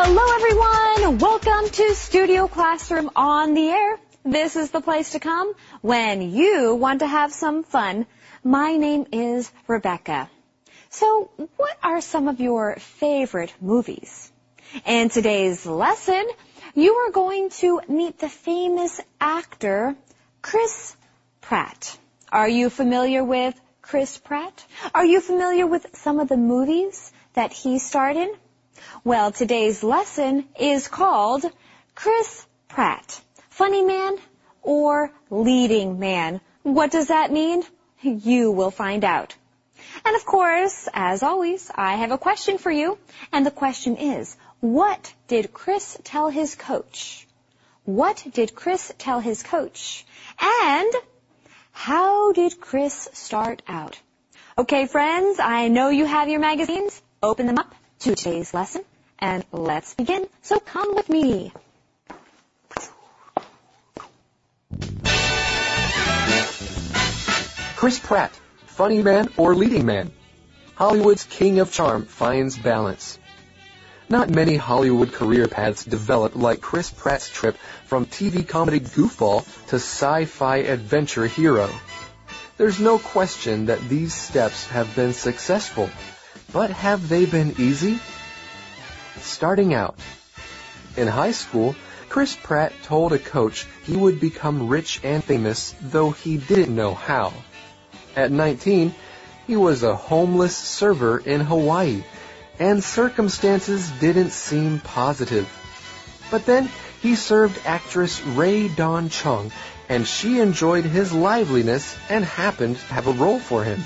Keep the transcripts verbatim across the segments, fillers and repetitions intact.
Hello everyone! Welcome to Studio Classroom on the Air. This is the place to come when you want to have some fun. My name is Rebecca. So, what are some of your favorite movies? In today's lesson, you are going to meet the famous actor Chris Pratt. Are you familiar with Chris Pratt? Are you familiar with some of the movies that he starred in? Well, today's lesson is called Chris Pratt, Funny Man or Leading Man. What does that mean? You will find out. And of course, as always, I have a question for you. And the question is, what did Chris tell his coach? What did Chris tell his coach? And how did Chris start out? Okay, friends, I know you have your magazines. Open them up to today's lesson, and let's begin. So come with me. Chris Pratt, Funny Man or Leading Man? Hollywood's king of charm finds balance. Not many Hollywood career paths develop like Chris Pratt's trip from T V comedy goofball to sci-fi adventure hero. There's no question that these steps have been successful, but have they been easy? Starting out. In high school, Chris Pratt told a coach he would become rich and famous, though he didn't know how. At nineteen, he was a homeless server in Hawaii, and circumstances didn't seem positive. But then he served actress Rae Dawn Chong, and she enjoyed his liveliness and happened to have a role for him.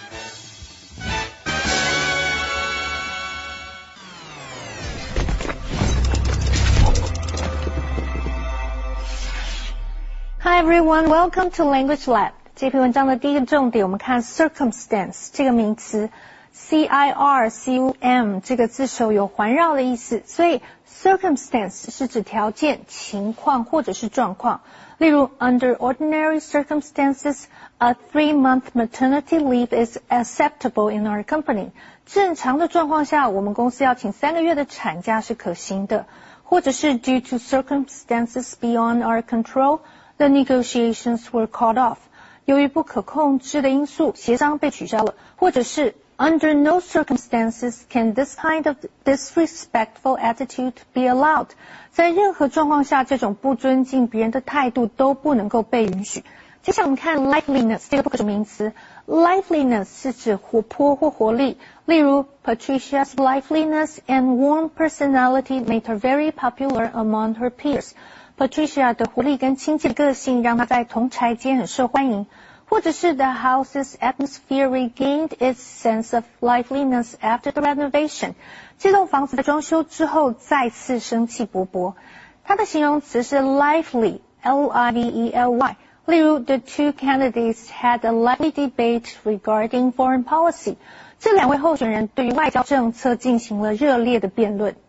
Hi everyone, welcome to Language Lab. 这篇文章的第一个重点，我们看 circumstance 这个名词 ，C I R C U M 这个字首有环绕的意思，所以 circumstance 是指条件、情况或者是状况。例如 ，under ordinary circumstances, a three-month maternity leave is acceptable in our company. 正常的状况下，我们公司要请三个月的产假是可行的。或者是 due to circumstances beyond our control, the negotiations were called off. 由于不可控制的因素，协商被取消了。或者是 under no circumstances can this kind of disrespectful attitude be allowed. 在任何状况下，这种不尊敬别人的态度都不能够被允许。接下来我们看 liveliness 这个不可数名词。liveliness 是指活泼或活力。例如 Patricia's liveliness and warm personality made her very popular among her peers. Patricia 的活力跟亲切的个性让她在同侪间很受欢迎。或者是 The house's atmosphere regained its sense of liveliness after the renovation. 这栋房子在装修之后再次生气勃勃。它的形容词是 lively, L I V E L Y. 例如 The two candidates had a lively debate regarding foreign policy. 这两位候选人对于外交政策进行了热烈的辩论。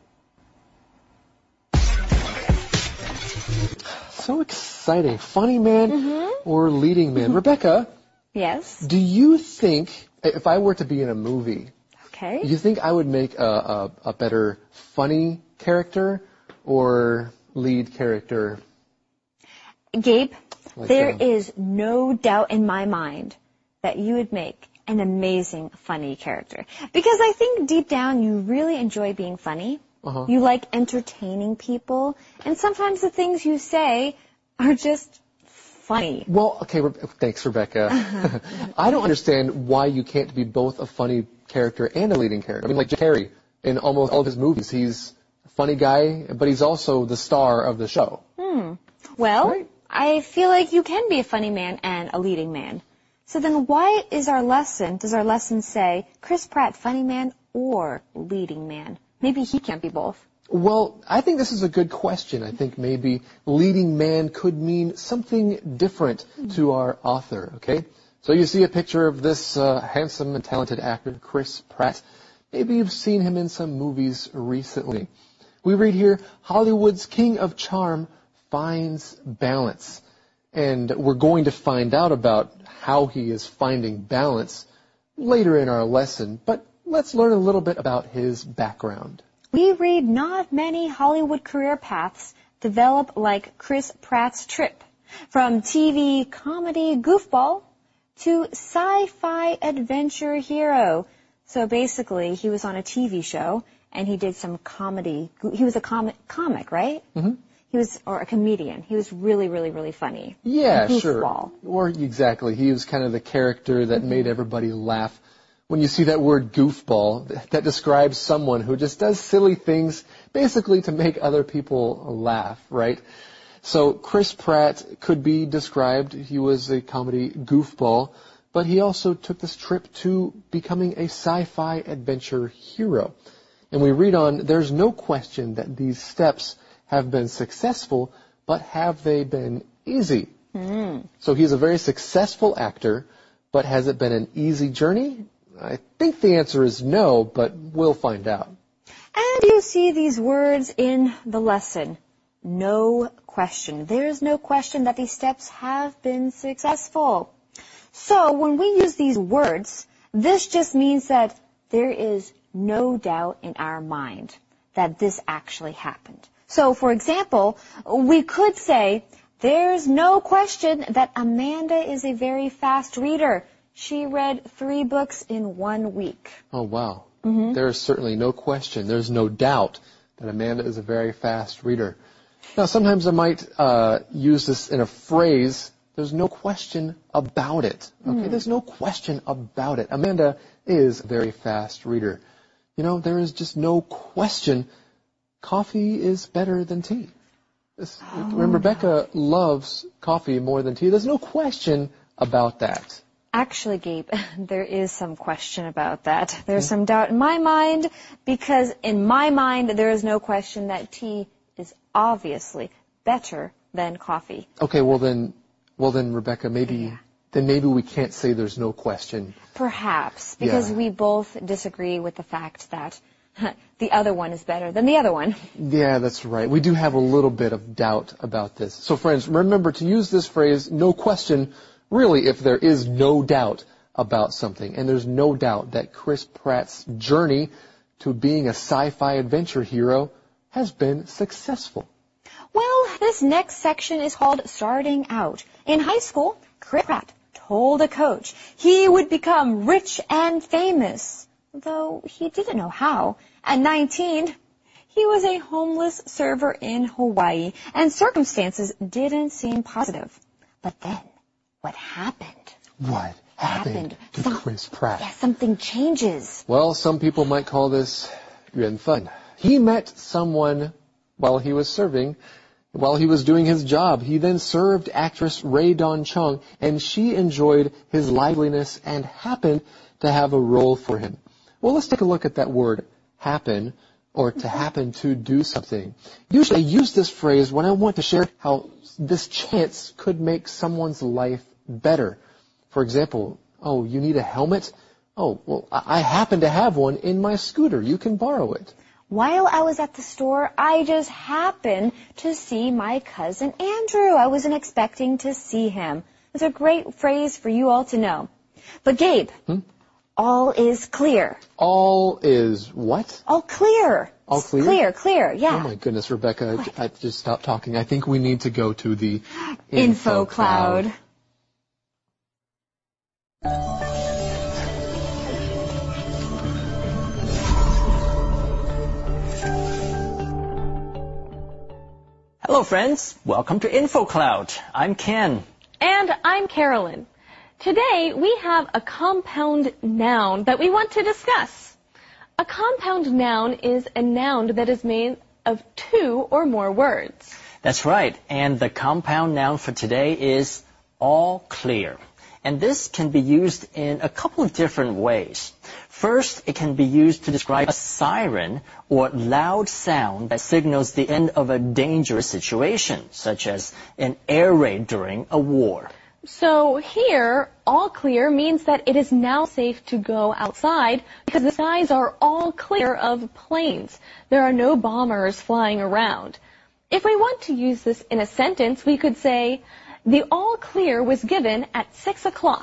So exciting. Funny man mm-hmm. or leading man? Mm-hmm. Rebecca? Yes? Do you think, if I were to be in a movie, okay. do you think I would make a, a, a better funny character or lead character? Gabe, like there a, is no doubt in my mind that you would make an amazing funny character. Because I think deep down you really enjoy being funny. Uh-huh. You like entertaining people, and sometimes the things you say are just funny. Well, okay, Re- thanks, Rebecca. I don't understand why you can't be both a funny character and a leading character. I mean, like Jim Carrey, in almost all of his movies, he's a funny guy, but he's also the star of the show. Hmm. Well, right? I feel like you can be a funny man and a leading man. So then why is our lesson, does our lesson say, Chris Pratt, funny man or leading man? Maybe he can't be both. Well, I think this is a good question. I think maybe leading man could mean something different to our author, okay? So you see a picture of this uh, handsome and talented actor, Chris Pratt. Maybe you've seen him in some movies recently. We read here, Hollywood's king of charm finds balance. And we're going to find out about how he is finding balance later in our lesson. But let's learn a little bit about his background. we read not many Hollywood career paths develop like Chris Pratt's trip, from T V comedy goofball to sci-fi adventure hero. So basically, he was on a T V show, and he did some comedy. He was a comic, comic right? Mm-hmm. He was, or a comedian. He was really, really, really funny. Yeah, sure. Or exactly. He was kind of the character that mm-hmm. made everybody laugh. When you see that word goofball, that describes someone who just does silly things basically to make other people laugh, right? So Chris Pratt could be described, he was a comedy goofball, but he also took this trip to becoming a sci-fi adventure hero. And we read on, there's no question that these steps have been successful, but have they been easy? Mm. So he's a very successful actor, but has it been an easy journey? I think the answer is no, but we'll find out. And you see these words in the lesson. No question. There's no question that these steps have been successful. So when we use these words, this just means that there is no doubt in our mind that this actually happened. So, for example, we could say, there's no question that Amanda is a very fast reader. She read three books in one week. Oh, wow. Mm-hmm. There is certainly no question. There's no doubt that Amanda is a very fast reader. Now, sometimes I might uh, use this in a phrase, there's no question about it. Okay, mm. There's no question about it. Amanda is a very fast reader. You know, there is just no question coffee is better than tea. This, oh, when Rebecca no. loves coffee more than tea, there's no question about that. Actually, Gabe, there is some question about that. There's some doubt in my mind because in my mind there is no question that tea is obviously better than coffee. Okay, well then, well then, Rebecca, maybe yeah. then maybe we can't say there's no question. Perhaps because yeah. we both disagree with the fact that the other one is better than the other one. Yeah, that's right. We do have a little bit of doubt about this. So, friends, remember to use this phrase, no question. Really, if there is no doubt about something, and there's no doubt that Chris Pratt's journey to being a sci-fi adventure hero has been successful. Well, this next section is called Starting Out. In high school, Chris Pratt told a coach he would become rich and famous, though he didn't know how. At nineteen, he was a homeless server in Hawaii, and circumstances didn't seem positive. But then, what happened? What happened, happened. to some, Chris Pratt? Yeah, something changes. Well, some people might call this 缘分. He met someone while he was serving, while he was doing his job. He then served actress Rae Dawn Chong, and she enjoyed his liveliness and happened to have a role for him. Well, let's take a look at that word, happen, or to happen to do something. Usually I use this phrase when I want to share how this chance could make someone's life better. For example, oh, you need a helmet? Oh, well, I happen to have one in my scooter. You can borrow it. While I was at the store, I just happened to see my cousin Andrew. I wasn't expecting to see him. It's a great phrase for you all to know. But Gabe, hmm? all is clear. All is what? All clear. All clear? Clear, clear, yeah. Oh my goodness, Rebecca, what? I just stopped talking. I think we need to go to the info, info cloud. cloud. Hello friends, welcome to InfoCloud. I'm Ken. And I'm Carolyn. Today we have a compound noun that we want to discuss. A compound noun is a noun that is made of two or more words. That's right, and the compound noun for today is all clear. And this can be used in a couple of different ways. First, it can be used to describe a siren or loud sound that signals the end of a dangerous situation, such as an air raid during a war. So here, all clear means that it is now safe to go outside because the skies are all clear of planes. There are no bombers flying around. If we want to use this in a sentence, we could say, the all clear was given at six o'clock.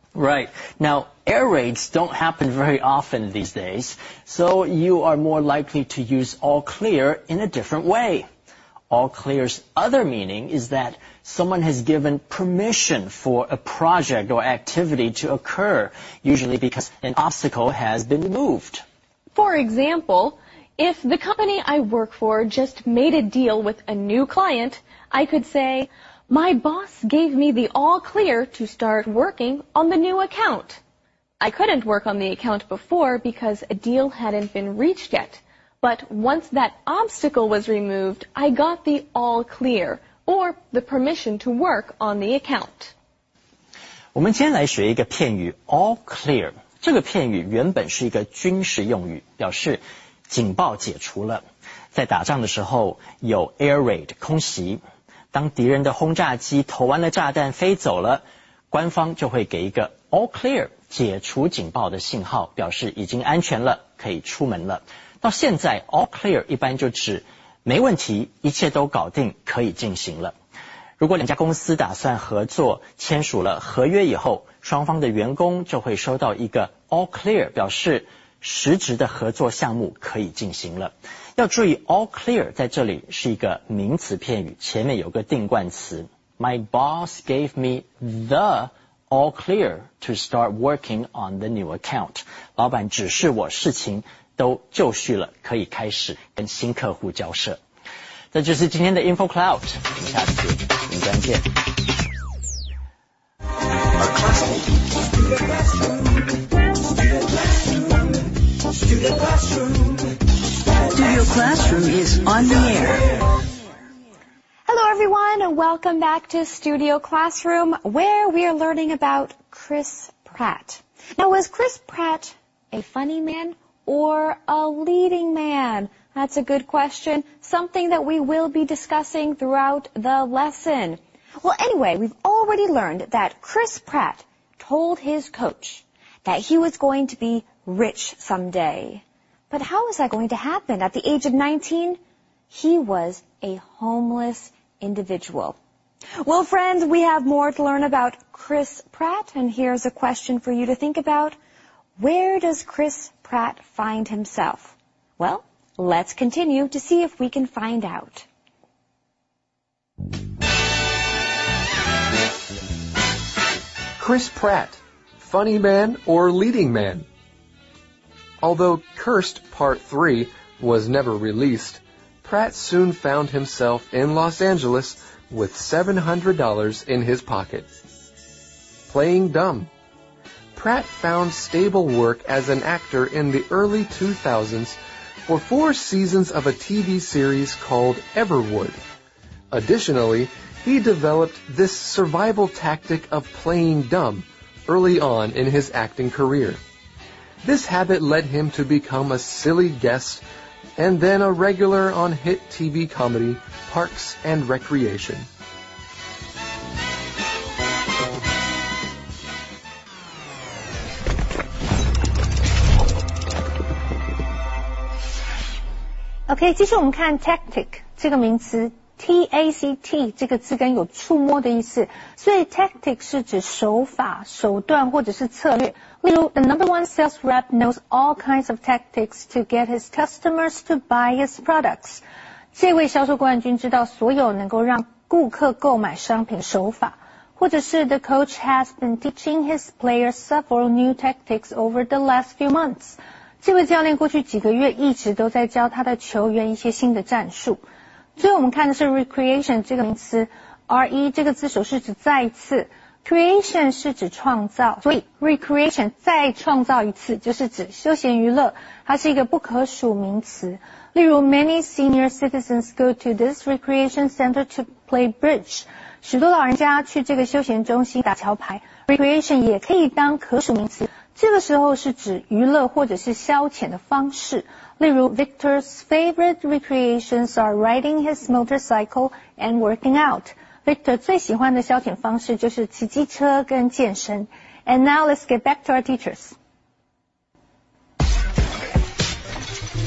Right. Now, air raids don't happen very often these days, so you are more likely to use all clear in a different way. All clear's other meaning is that someone has given permission for a project or activity to occur, usually because an obstacle has been removed. For example, if the company I work for just made a deal with a new client, I could say, my boss gave me the all clear to start working on the new account. I couldn't work on the account before because a deal hadn't been reached yet. But once that obstacle was removed, I got the all clear, or the permission to work on the account. 我们今天来学一个片语 all clear。这个片语原本是一个军事用语，表示警报解除了。在打仗的时候有 air raid 空袭，当敌人的轰炸机投完了炸弹飞走了，官方就会给一个 all clear 解除警报的信号，表示已经安全了，可以出门了。到现在 all clear 一般就指没问题，一切都搞定，可以进行了。如果两家公司打算合作，签署了合约以后，双方的员工就会收到一个 all clear， 表示实质的合作项目可以进行了。要注意 all clear 在这里是一个名词片语，前面有个定冠词。My boss gave me the all clear to start working on the new account。老板指示我事情都就绪了，可以开始跟新客户交涉。这就是今天的 Info Cloud， 我们下次云端见。 Studio Classroom is on the air. Hello everyone, and welcome back to Studio Classroom, where we are learning about Chris Pratt. Now, was Chris Pratt a funny man or a leading man? That's a good question, something that we will be discussing throughout the lesson. Well, anyway, we've already learned that Chris Pratt told his coach that he was going to be rich someday. But how is that going to happen? At the age of nineteen, he was a homeless individual. Well, friends, we have more to learn about Chris Pratt, and here's a question for you to think about. Where does Chris Pratt find himself? Well, let's continue to see if we can find out. Chris Pratt, funny man or leading man? Although Cursed Part three was never released, Pratt soon found himself in Los Angeles with seven hundred dollars in his pocket. Playing dumb. Pratt found stable work as an actor in the early two thousands for four seasons of a T V series called Everwood. Additionally, he developed this survival tactic of playing dumb early on in his acting career. This habit led him to become a silly guest and then a regular on hit T V comedy Parks and Recreation. OK， 继续我们看 tactic 这个名词 ，T A C T 这个字根有触摸的意思，所以 tactic 是指手法、手段或者是策略。例如 ，the number one sales rep knows all kinds of tactics to get his customers to buy his products。这位销售冠军知道所有能够让顾客购买商品手法，或者是 the coach has been teaching his players several new tactics over the last few months。这位教练过去几个月一直都在教他的球员一些新的战术。最后我们看的是 recreation 这个名词 ，R E 这个字首是指再次 ，creation 是指创造，所以 recreation 再创造一次就是指休闲娱乐，它是一个不可数名词。例如 ，many senior citizens go to this recreation center to play bridge。许多老人家去这个休闲中心打桥牌 ，recreation 也可以当可数名词。这个时候是指娱乐或者是消遣的方式，例如 Victor's favorite recreations are riding his motorcycle and working out. Victor 最喜欢的消遣方式就是骑机车跟健身。And now let's get back to our teachers.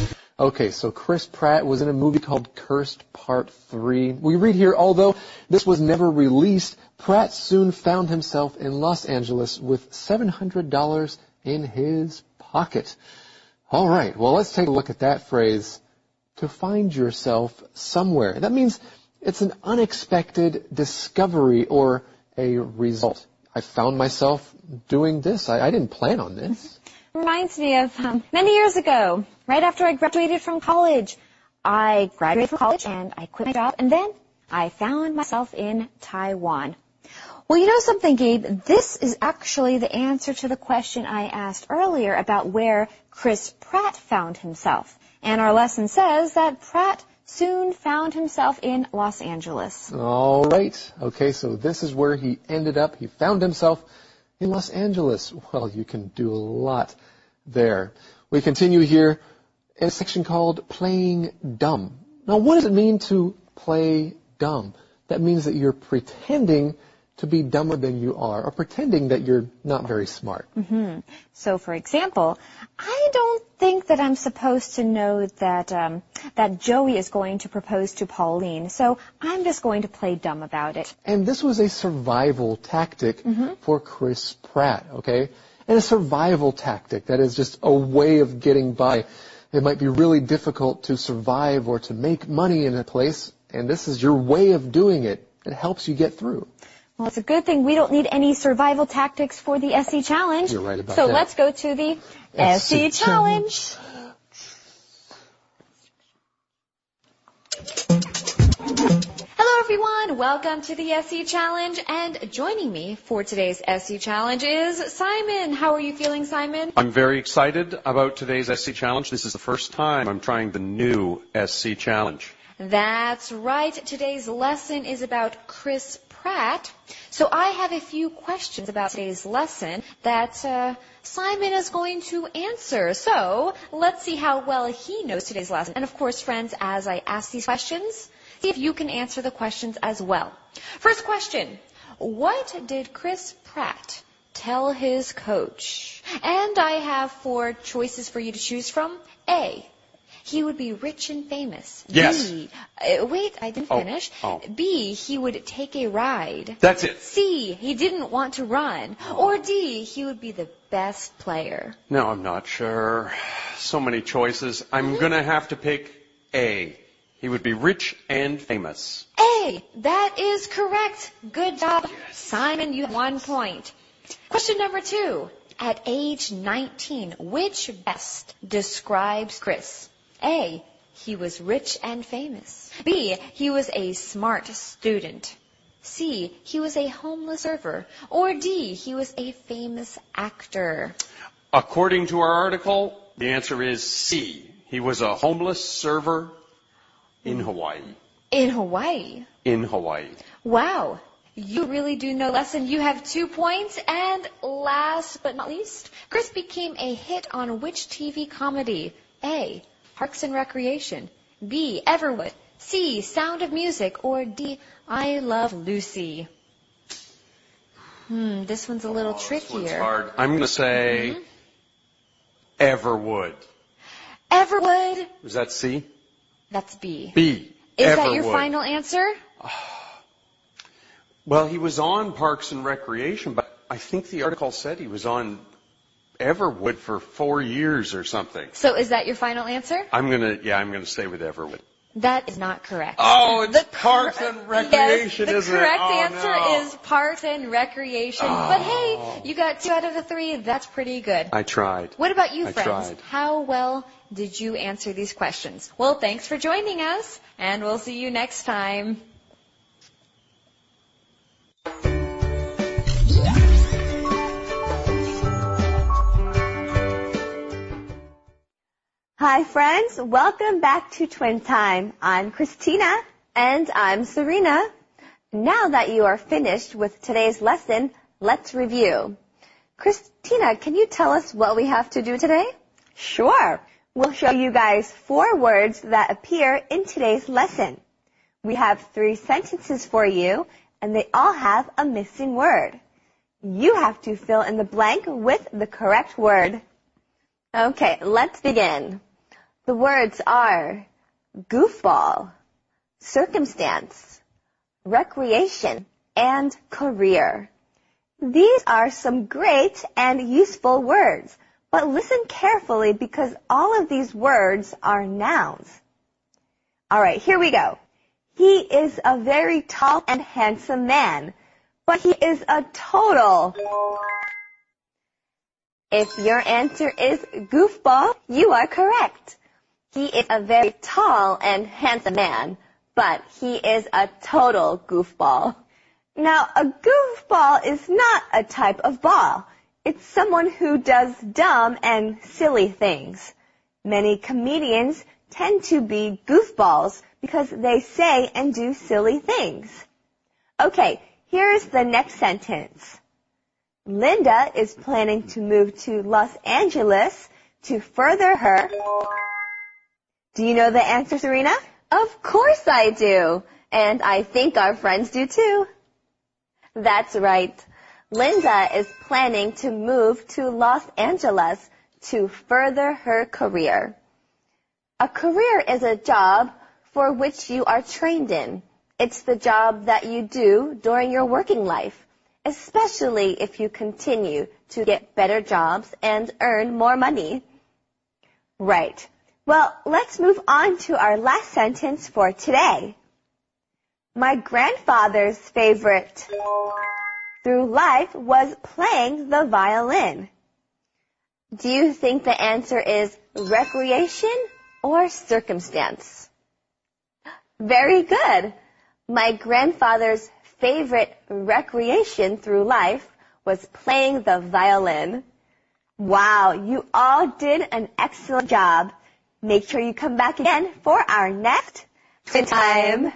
Okay, so Chris Pratt was in a movie called Cursed Part three. We read here, although this was never released, Pratt soon found himself in Los Angeles with seven hundred dollars in his pocket. All right, well, let's take a look at that phrase, to find yourself somewhere. That means it's an unexpected discovery or a result. I found myself doing this. I, I didn't plan on this. Reminds me of um, many years ago, right after I graduated from college. I graduated from college and I quit my job, and then I found myself in Taiwan. Well, you know something, Gabe? This is actually the answer to the question I asked earlier about where Chris Pratt found himself. And our lesson says that Pratt soon found himself in Los Angeles. All right. Okay, so this is where he ended up. He found himself in Los Angeles. Well, you can do a lot there. We continue here in a section called Playing Dumb. Now, what does it mean to play dumb? That means that you're pretending to be dumber than you are, or pretending that you're not very smart. Mm-hmm. So, for example, I don't think that I'm supposed to know that um, that Joey is going to propose to Pauline, so I'm just going to play dumb about it. And this was a survival tactic mm-hmm. for Chris Pratt, okay? And a survival tactic, that is just a way of getting by. It might be really difficult to survive or to make money in a place, and this is your way of doing it. It helps you get through. Well, it's a good thing we don't need any survival tactics for the S E Challenge. You're right about so that. So let's go to the S E Challenge. Hello, everyone. Welcome to the S E Challenge. And joining me for today's S E Challenge is Simon. How are you feeling, Simon? I'm very excited about today's S E Challenge. This is the first time I'm trying the new S E Challenge. That's right. Today's lesson is about Chris Pratt. So I have a few questions about today's lesson that uh, Simon is going to answer. So let's see how well he knows today's lesson. And of course, friends, as I ask these questions, see if you can answer the questions as well. First question. What did Chris Pratt tell his coach? And I have four choices for you to choose from. A. He would be rich and famous. Yes. B, uh, wait, I didn't Oh, finish. oh. B, he would take a ride. That's it. C, he didn't want to run. Or D, he would be the best player. No, I'm not sure. So many choices. I'm going to have to pick A. He would be rich and famous. A, that is correct. Good job. Yes. Simon, you have one point. Question number two. At age nineteen, which best describes Chris? A, he was rich and famous. B, he was a smart student. C, he was a homeless server. Or D, he was a famous actor. According to our article, the answer is C. He was a homeless server in Hawaii. In Hawaii? In Hawaii. Wow. You really do know lesson. You have two points. And last but not least, Chris became a hit on which T V comedy? A, Parks and Recreation. B, Everwood. C, Sound of Music. Or D, I Love Lucy. Hmm, this one's a little oh, trickier. This one's hard. I'm going to say mm-hmm. Everwood. Everwood. Was that C? That's B. B. Is Everwood. that your final answer? Well, he was on Parks and Recreation, but I think the article said he was on Everwood for four years or something. So is that your final answer? I'm gonna, yeah, I'm gonna stay with Everwood. That is not correct. Oh, it's the Parks and Recreation, yes, isn't it? The correct oh, answer no. is Parks and Recreation. Oh. But hey, you got two out of the three. That's pretty good. I tried. What about you, I friends? tried. How well did you answer these questions? Well, thanks for joining us, and we'll see you next time. Hi friends, welcome back to Twin Time. I'm Christina. And I'm Serena. Now that you are finished with today's lesson, let's review. Christina, can you tell us what we have to do today? Sure. We'll show you guys four words that appear in today's lesson. We have three sentences for you, and they all have a missing word. You have to fill in the blank with the correct word. Okay, let's begin. The words are goofball, circumstance, recreation, and career. These are some great and useful words, but listen carefully because all of these words are nouns. All right, here we go. He is a very tall and handsome man, but he is a total. If your answer is goofball, you are correct. He is a very tall and handsome man, but he is a total goofball. Now, a goofball is not a type of ball. It's someone who does dumb and silly things. Many comedians tend to be goofballs because they say and do silly things. Okay, here's the next sentence. Linda is planning to move to Los Angeles to further her... Do you know the answer, Serena? Of course I do. And I think our friends do too. That's right. Linda is planning to move to Los Angeles to further her career. A career is a job for which you are trained in. It's the job that you do during your working life, especially if you continue to get better jobs and earn more money. Right. Well, let's move on to our last sentence for today. My grandfather's favorite through life was playing the violin. Do you think the answer is recreation or circumstance? Very good. My grandfather's favorite recreation through life was playing the violin. Wow, you all did an excellent job. Make sure you come back again for our next Twin Time.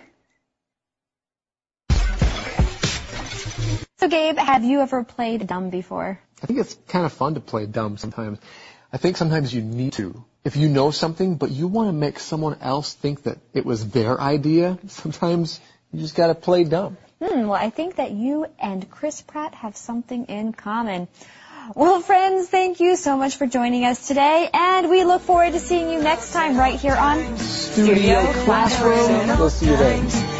So Gabe, have you ever played dumb before? I think it's kind of fun to play dumb sometimes. I think sometimes you need to. If you know something, but you want to make someone else think that it was their idea, sometimes you just got to play dumb. Hmm, well, I think that you and Chris Pratt have something in common. Well, friends, thank you so much for joining us today, and we look forward to seeing you next time right here on Studio Classroom. We'll see you there.